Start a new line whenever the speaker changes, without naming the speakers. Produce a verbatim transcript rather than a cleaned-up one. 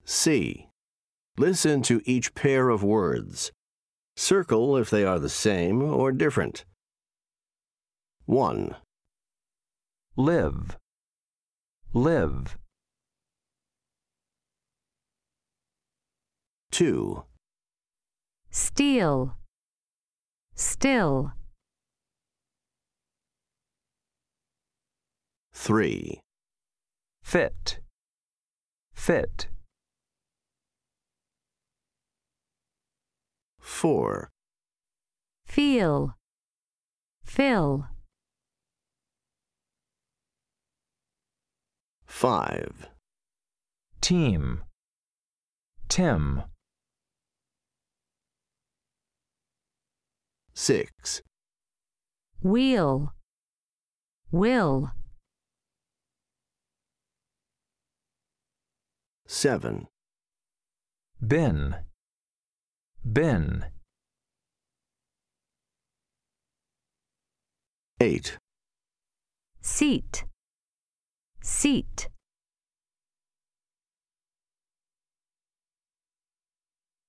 C. Listen to each pair of words. Circle if they are the same or different. one.
Live. Live.
two.
Steal. Still.
three.
Fit. Fit.
four.
Feel. Fill.
five.
Team. Tim.
six.
Wheel. Will.
seven.
Bin. Bin.
eight.
Seat. Seat.